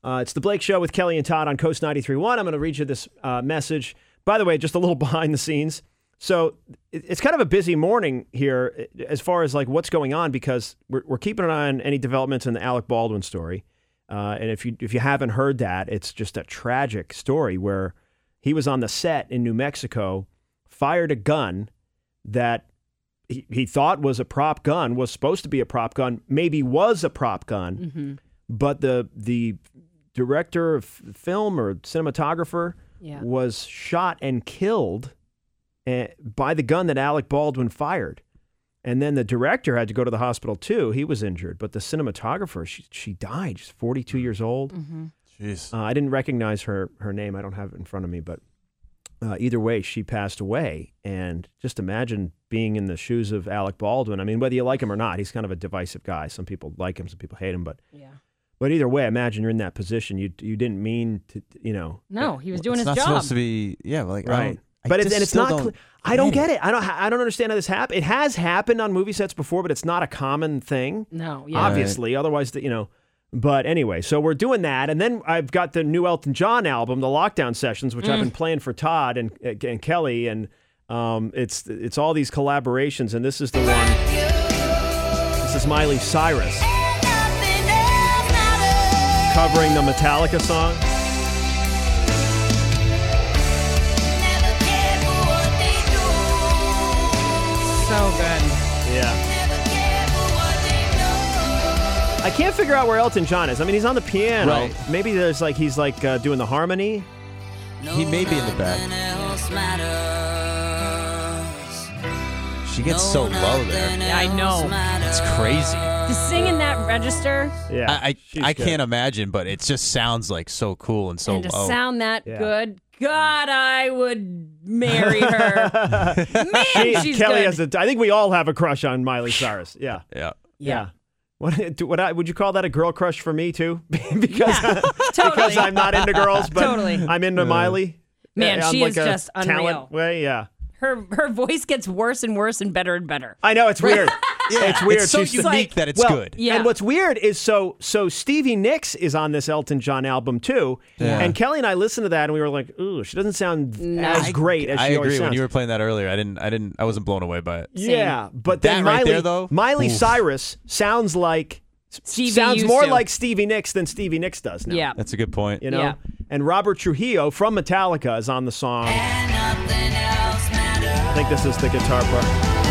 It's the Blake Show with Kelly and Todd on Coast 93.1. I'm going to read you this message. By the way, just a little behind the scenes. So it's kind of a busy morning here as far as like what's going on because we're keeping an eye on any developments in the Alec Baldwin story. And if you haven't heard that, it's just a tragic story where he was on the set in New Mexico, fired a gun that he thought was a prop gun, was supposed to be a prop gun, maybe was a prop gun, but the director of film or cinematographer was shot and killed by the gun that Alec Baldwin fired. And then the director had to go to the hospital too. He was injured. But the cinematographer, she died. She's 42 years old. Jeez. I didn't recognize her name. I don't have it in front of me. But either way, she passed away. And just imagine being in the shoes of Alec Baldwin. I mean, whether you like him or not, he's kind of a divisive guy. Some people like him, some people hate him. But either way, imagine you're in that position. You didn't mean to, No, he was doing his job. It's not supposed to be, right. But it's not. I don't get it. I don't understand how this happened. It has happened on movie sets before, but it's not a common thing. No, yeah. Obviously, otherwise, But anyway, so we're doing that, and then I've got the new Elton John album, the Lockdown Sessions, which I've been playing for Todd and Kelly, and it's all these collaborations, and this is the one. This is Miley Cyrus covering the Metallica song. So good. Yeah. I can't figure out where Elton John is. I mean, he's on the piano. Right. Maybe there's he's doing the harmony. He may be in the back. She gets so low there. Yeah, I know. It's crazy. To sing in that register. Yeah. I can't imagine, but it just sounds like so cool and so and to low. sound that good. God, I would marry her. Man, she's Kelly good. I think we all have a crush on Miley Cyrus. Yeah. Yeah. Would you call that a girl crush for me too? because Totally. I'm not into girls, but Totally. I'm into Miley. Man, on she is a just unreal. Talent way, yeah. Her voice gets worse and worse and better and better. I know, it's weird. It's weird. It's so She's unique that it's good. Yeah. And what's weird is so Stevie Nicks is on this Elton John album too. Yeah. And Kelly and I listened to that and we were like, ooh, she doesn't sound as great as I she agree. always sounds. When you were playing that earlier, I wasn't blown away by it. Yeah, but That then right Miley, there, though? Miley Oof. Cyrus sounds Stevie more used to. like Stevie Nicks than Stevie Nicks does now. Yeah. That's a good point. Yeah. And Robert Trujillo from Metallica is on the song. I think this is the guitar part.